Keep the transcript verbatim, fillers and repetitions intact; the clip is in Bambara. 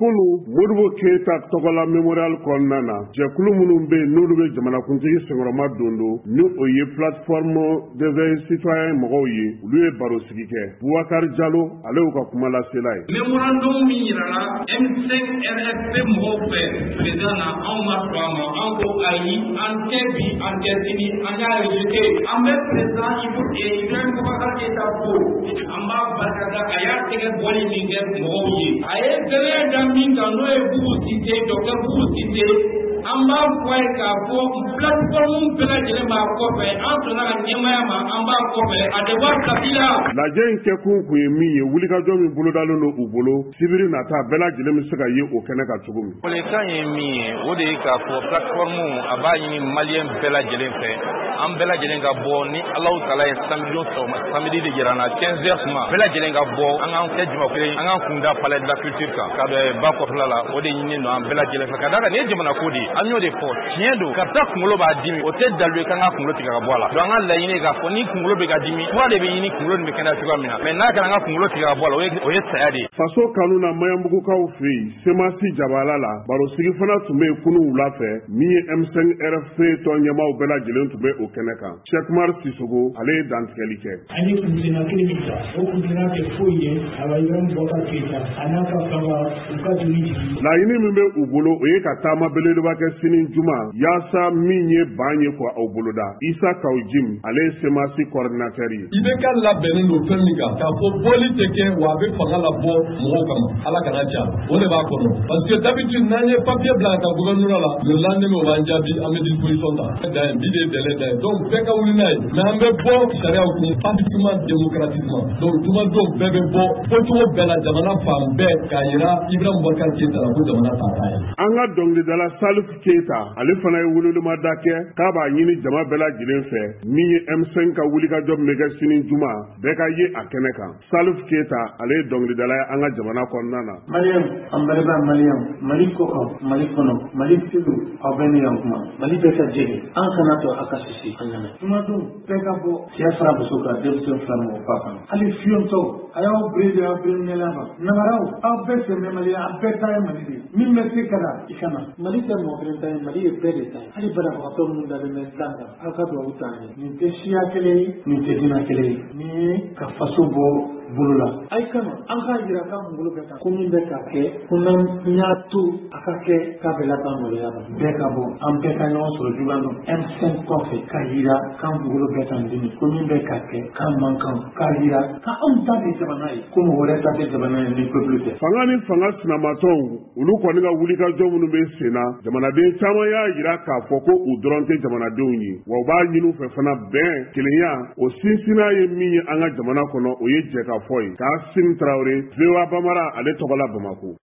kulu Modibo Keita Togola Memorial kɔnɔna na jɛkulu minnu bɛ n'olu bɛ jamanakuntigi senkɔrɔma dondo ni o ye plateforme d'éveil citoyen mɔgɔw ye olu ye baro sigi kɛ Boubacar Diallo ale y'u ka kuma lasela ye. Memorandum min yirala M cinq R F P mɔgɔw fɛ président na anw ma sɔn a ma an ko ayi an tɛ bi an tɛ sini an y'a rejeté an bɛ président Ibrahim Boubacar Keita fo an b'a barikada a y'a tɛgɛ bɔli min kɛ mɔgɔw ye a ye sɛbɛn da min kan n'o ye Boubou Cissé docteur Boubou Cissé an b'a fɔ ye k'a fɔ plateforme bɛɛ lajɛlen b'a kɔfɛ an sɔnna ka ɲɛmaya ma an b'a kɔfɛ a devoir s'applique la. Lajɛ in kɛ kun kun ye min ye wulikajɔ min bolodalen don u bolo sibiri nata bɛɛ lajɛlen bɛ se ka ye o kɛnɛ kan cogo min. Fɔlikan ye min ye o de ye k'a fɔ plateforme a b'a ɲini maliyɛn bɛɛ lajɛlen fɛ an bɛɛ lajɛlen ka bɔ ni Alahu Taala ye samedi sɔgɔma samedi de jira an na quinze heures tuma bɛɛ lajɛlen ka bɔ an k'an kɛ juma kelen an k'an kun da palais de la culture kan ka dɔ ba kɔfɛla la o de ɲininen don an bɛɛ lajɛlen fɛ ka d'a kan nin ye jamana ko de ye an y'o de fɔ tiɲɛ don ka taa kunkolo b'a dimi o tɛ dalu ye k'an ka kunkolo tigɛ ka bɔ a la donc an ka laɲini k'a fɔ ni kunkolo bɛ ka dimi fura de bɛ ɲini kunkolo nin bɛ kɛnɛya cogoya min na mais n'a kɛra an ka kunkolo tigɛ ka bɔ a la o ye saya de ye. Faso kanu na Maɲanbugukaw fɛ yen Semasi Jabala la barosigi fana tun bɛ yen kunun wula fɛ min ye M cinq R F P tɔn ɲɛmaaw bɛɛ lajɛlen tun bɛ o kɛnɛ kan. Cheikh Umar Sissogo ale ye dantigɛli kɛ. An ye kuntina kelen min ta o kuntina tɛ foyi ye a bɛ Ibrahim Boubacar Keita a n'a ka fanga u ka jigin jigin. Laɲini min bɛ u bolo o ye ka taama belebeleba kɛ sini juma yaasa min ye ban ye ko aw boloda Isa Kawjim ale ye Semasi coordinateur ye. I bɛ ka labɛnnen don fɛn min kan k'a fɔ bɔli tɛ kɛ wa a bɛ fanga labɔ mɔgɔw kama Ala kana ja o de b'a kɔnɔ parce que d'habitude n'an ye papier bila ka taa gouvernement la le lendemain o b'an jaabi an bɛ disposition ta da ye bi de délai da ye donc bɛɛ ka wuli n'a ye mais an bɛ bɔ sariyaw kun pacifiquement démocratiquement donc jumadenw bɛɛ bɛ bɔ fɔcogo bɛɛ la jamana fan bɛɛ k'a yira Ibrahim Boubacar Keita la ko jamana ta t'a ye. An ka dɔnkilidala Salif Keita ale fana ye wololemada kɛ k'a b'a ɲini jama bɛɛ lajɛlen fɛ min ye M cinq ka wulikajɔ min bɛ kɛ sini juma bɛɛ ka ye a kɛnɛ kan. Salif Keita ale ye dɔnkilidala ye an ka jamana kɔnɔna na. Maliyɛn an balima maliyɛn Mali kɔ kan Mali kɔnɔ Mali tulu aw bɛ ne yan kuma Mali bɛɛ ka jɛgɛ an kana to a ka sisi an ɲɛna. Tumadon bɛɛ ka bɔ cɛ fara muso kan denmisɛn fila mɔgɔ ba kan hali fiyɔntɔw a y'aw bere de aw bere ɲɛla ma namaraw aw bɛɛ sɛmɛ Mali aw bɛɛ ta ye Mali de min bɛ se ka na i kana Mali tɛ mɔgɔ kelen ta ye Mali ye bɛɛ de ta ye hali banabagatɔ minnu dalen bɛ sisan kan aw ka dugawu ta ye nin tɛ siya kelen ye nin tɛ diinɛ kelen ye nin ye ka faso bɔ bolo la ayi kama an ka yira k'an kunkolo bɛ kan ko min bɛ ka kɛ ko n'an y'a to a ka kɛ k'a bɛ laban maloya la bɛɛ ka bɔ an bɛɛ ka ɲɔgɔn sɔrɔ juguya dɔn M cinq kɔfɛ k'a yira k'an kunkolo bɛ kan dimi ko min bɛ ka kɛ k'an man kan k'a yira k'anw ta de jamana ye ko mɔgɔ wɛrɛ ta tɛ jamana ye ni peuple tɛ. Fanga ni fanga sinamatɔw olu kɔni ka wulikajɔ minnu bɛ sen na jamanaden caman y'a yira k'a fɔ ko u dɔrɔn tɛ jamanadenw ye wa u b'a ɲini u fɛ fana bɛn kelenya o sinsinna ye min ye an ka jamana kɔnɔ o ye jɛ ka fɔ ye Kassim Traoré V O A Bamara ale tɔgɔ la Bamako.